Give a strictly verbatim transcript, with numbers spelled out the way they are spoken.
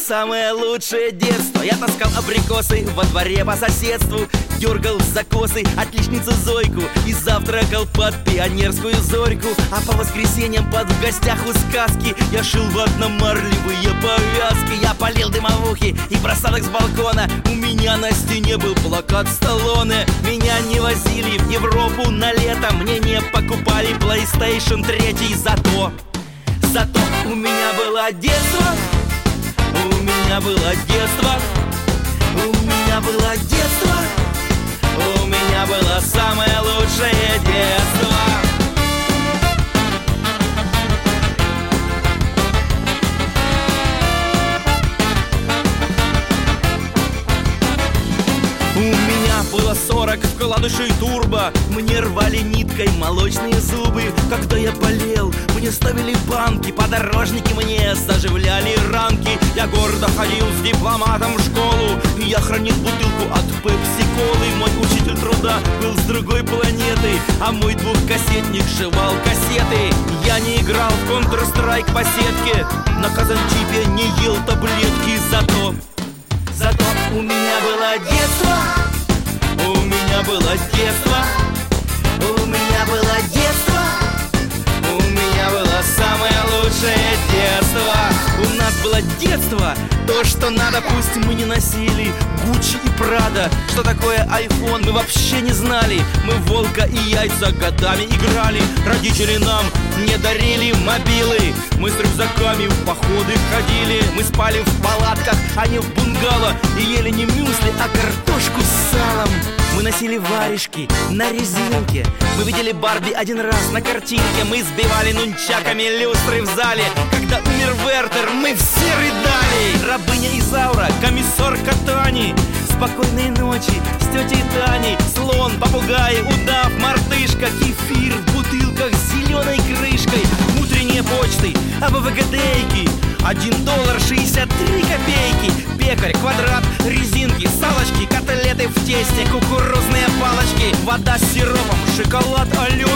самое лучшее детство. Я таскал абрикосы во дворе по соседству, дергал за косы отличницу Зойку и завтракал под пионерскую зорьку. А по воскресеньям под в гостях у сказки я шил ватно-марлевые повязки. Я полил дымовухи и бросал их с балкона. У меня на стене был плакат Сталлоне. Меня не возили в Европу на лето, мне не покупали PlayStation три. Зато, зато у меня было детство. У меня было детство. У меня было детство. У меня было самое лучшее детство. У меня было сорок вкладышей турбо. Мне рвали ниткой молочные зубы. Когда я болел, мне ставили банки. Подорожники мне заживляли ранки. Я гордо ходил с дипломатом в школу. И я хранил бутылку от пепси-колы. Мой учитель труда был с другой планеты, а мой двухкассетник жевал кассеты. Я не играл в Counter-Strike по сетке, на казантипе не ел таблетки. Зато, зато у меня было детство. У меня было детство. У меня было детство. У меня было самое лучшее детство. У нас было детство, то, что надо, пусть мы не носили Гуччи и Прада. Что такое айфон, мы вообще не знали. Мы в волка и яйца годами играли. Родители нам не дарили мобилы. Мы с рюкзаками в походы ходили. Мы спали в палатках, а не в бунгало. И ели не мюсли, а картошку с салом. Мы носили варежки на резинке. Мы видели Барби один раз на картинке. Мы сбивали нунчаками люстры в зале. Когда умер Вертер, мы все рыдали. Рабыня Изаура, комиссар Катани. Спокойной ночи с тетей Таней. Слон, попугай, удав, мартышка. Кефир в бутылках с зеленой крышкой. Утренние почты, АБВГДейки. Один доллар шестьдесят три копейки. Пекарь, квадрат, резинки, салочки, котлеты в тесте, кукурузные палочки. Вода с сиропом, шоколад Алена.